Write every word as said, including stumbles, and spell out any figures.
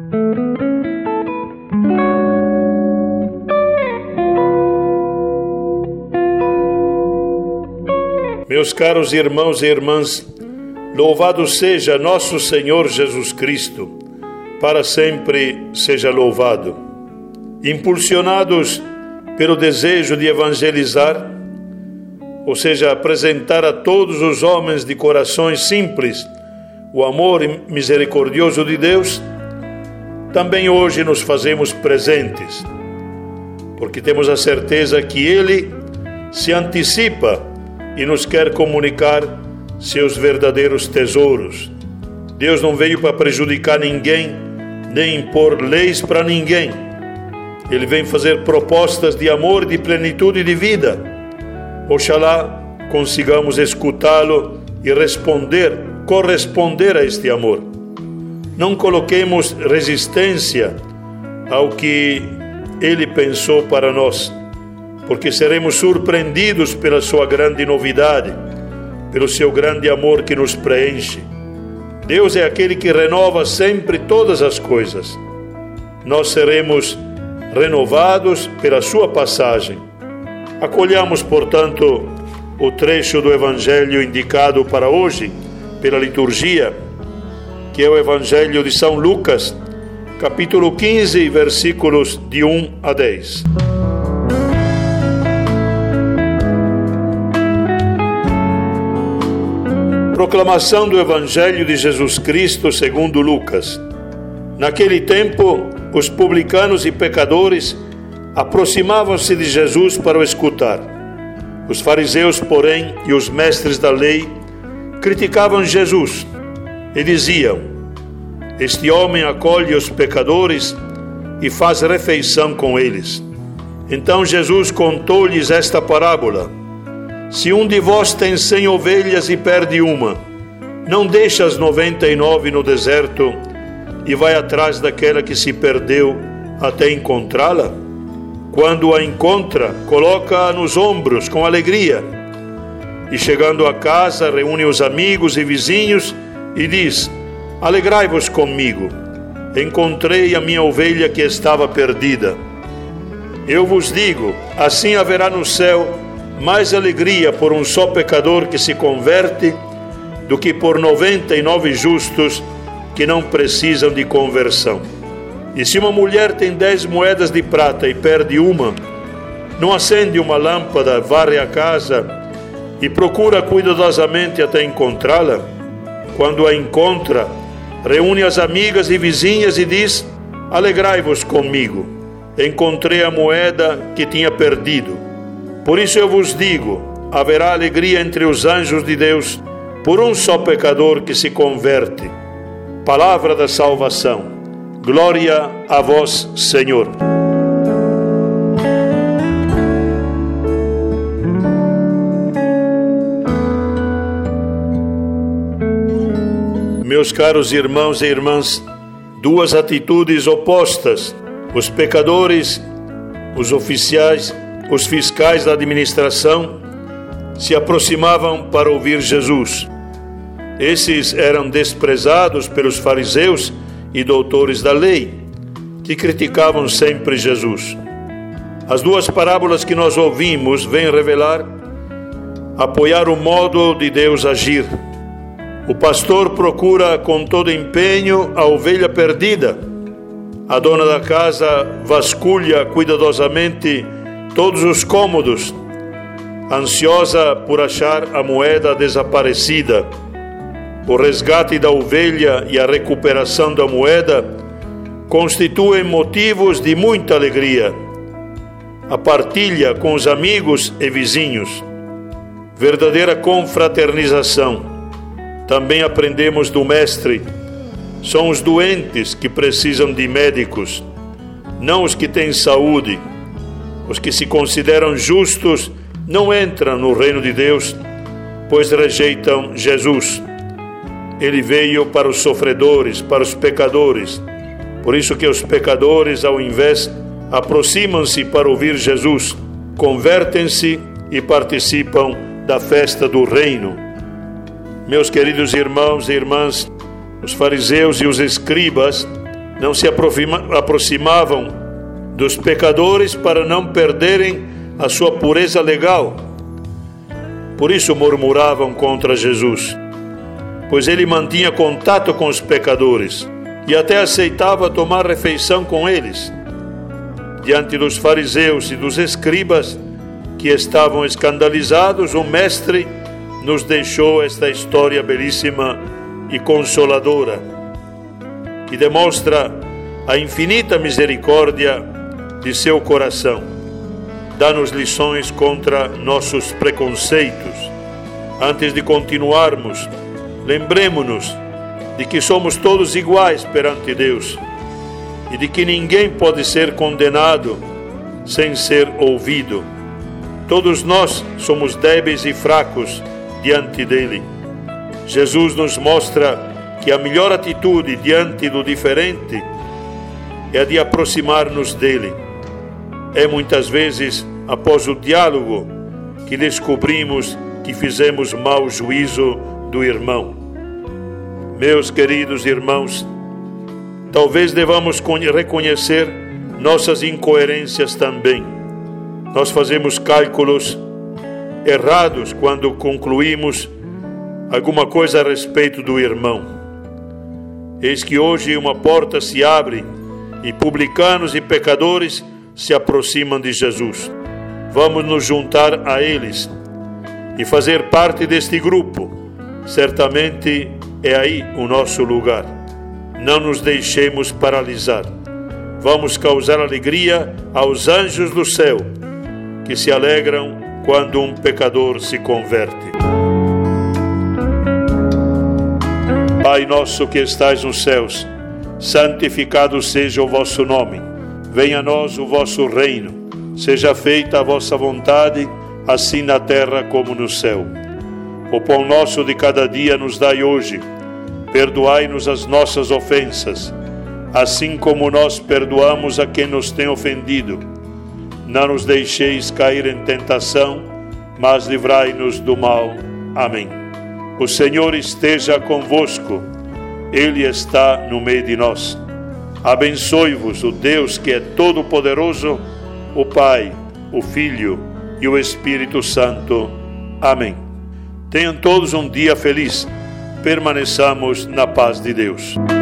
Meus caros irmãos e irmãs, louvado seja nosso Senhor Jesus Cristo, para sempre seja louvado. Impulsionados pelo desejo de evangelizar, ou seja, apresentar a todos os homens de corações simples o amor misericordioso de Deus, também hoje nos fazemos presentes, porque temos a certeza que Ele se antecipa e nos quer comunicar seus verdadeiros tesouros. Deus não veio para prejudicar ninguém, nem impor leis para ninguém. Ele vem fazer propostas de amor, de plenitude de vida. Oxalá consigamos escutá-lo e responder, corresponder a este amor. Não coloquemos resistência ao que Ele pensou para nós, porque seremos surpreendidos pela sua grande novidade, pelo seu grande amor que nos preenche. Deus é aquele que renova sempre todas as coisas. Nós seremos renovados pela sua passagem. Acolhamos, portanto, o trecho do Evangelho indicado para hoje pela liturgia, que é o Evangelho de São Lucas, capítulo quinze, versículos de um a dez. Proclamação do Evangelho de Jesus Cristo segundo Lucas. Naquele tempo, os publicanos e pecadores aproximavam-se de Jesus para o escutar. Os fariseus, porém, e os mestres da lei criticavam Jesus e diziam: este homem acolhe os pecadores e faz refeição com eles. Então Jesus contou-lhes esta parábola: se um de vós tem cem ovelhas e perde uma, não deixa as noventa e nove no deserto e vai atrás daquela que se perdeu até encontrá-la? Quando a encontra, coloca-a nos ombros com alegria. E chegando a casa, reúne os amigos e vizinhos e diz: alegrai-vos comigo, encontrei a minha ovelha que estava perdida. Eu vos digo, assim haverá no céu mais alegria por um só pecador que se converte do que por noventa e nove justos que não precisam de conversão. E se uma mulher tem dez moedas de prata e perde uma, não acende uma lâmpada, varre a casa e procura cuidadosamente até encontrá-la? Quando a encontra, reúne as amigas e vizinhas e diz: alegrai-vos comigo, encontrei a moeda que tinha perdido. Por isso eu vos digo, haverá alegria entre os anjos de Deus por um só pecador que se converte. Palavra da salvação. Glória a vós, Senhor. Meus caros irmãos e irmãs, duas atitudes opostas. Os pecadores, os oficiais, os fiscais da administração se aproximavam para ouvir Jesus. Esses eram desprezados pelos fariseus e doutores da lei, que criticavam sempre Jesus. As duas parábolas que nós ouvimos vêm revelar, apoiar o modo de Deus agir. O pastor procura com todo empenho a ovelha perdida. A dona da casa vasculha cuidadosamente todos os cômodos, ansiosa por achar a moeda desaparecida. O resgate da ovelha e a recuperação da moeda constituem motivos de muita alegria. A partilha com os amigos e vizinhos, verdadeira confraternização. Também aprendemos do Mestre: são os doentes que precisam de médicos, não os que têm saúde. Os que se consideram justos não entram no reino de Deus, pois rejeitam Jesus. Ele veio para os sofredores, para os pecadores. Por isso que os pecadores, ao invés, aproximam-se para ouvir Jesus, convertem-se e participam da festa do reino. Meus queridos irmãos e irmãs, os fariseus e os escribas não se aproximavam dos pecadores para não perderem a sua pureza legal. Por isso murmuravam contra Jesus, pois ele mantinha contato com os pecadores e até aceitava tomar refeição com eles. Diante dos fariseus e dos escribas, que estavam escandalizados, o Mestre nos deixou esta história belíssima e consoladora, que demonstra a infinita misericórdia de seu coração. Dá-nos lições contra nossos preconceitos. Antes de continuarmos, lembremos-nos de que somos todos iguais perante Deus e de que ninguém pode ser condenado sem ser ouvido. Todos nós somos débeis e fracos diante dele. Jesus nos mostra que a melhor atitude diante do diferente é a de aproximar-nos dele. É muitas vezes após o diálogo que descobrimos que fizemos mau juízo do irmão. Meus queridos irmãos, talvez devamos reconhecer nossas incoerências também. Nós fazemos cálculos errados quando concluímos alguma coisa a respeito do irmão. Eis que hoje uma porta se abre e publicanos e pecadores se aproximam de Jesus. Vamos nos juntar a eles e fazer parte deste grupo. Certamente é aí o nosso lugar. Não nos deixemos paralisar. Vamos causar alegria aos anjos do céu, que se alegram quando um pecador se converte. Pai nosso que estais nos céus, santificado seja o vosso nome. Venha a nós o vosso reino. Seja feita a vossa vontade, assim na terra como no céu. O pão nosso de cada dia nos dai hoje. Perdoai-nos as nossas ofensas, assim como nós perdoamos a quem nos tem ofendido. Não nos deixeis cair em tentação, mas livrai-nos do mal. Amém. O Senhor esteja convosco. Ele está no meio de nós. Abençoe-vos o Deus que é todo-poderoso, o Pai, o Filho e o Espírito Santo. Amém. Tenham todos um dia feliz. Permaneçamos na paz de Deus.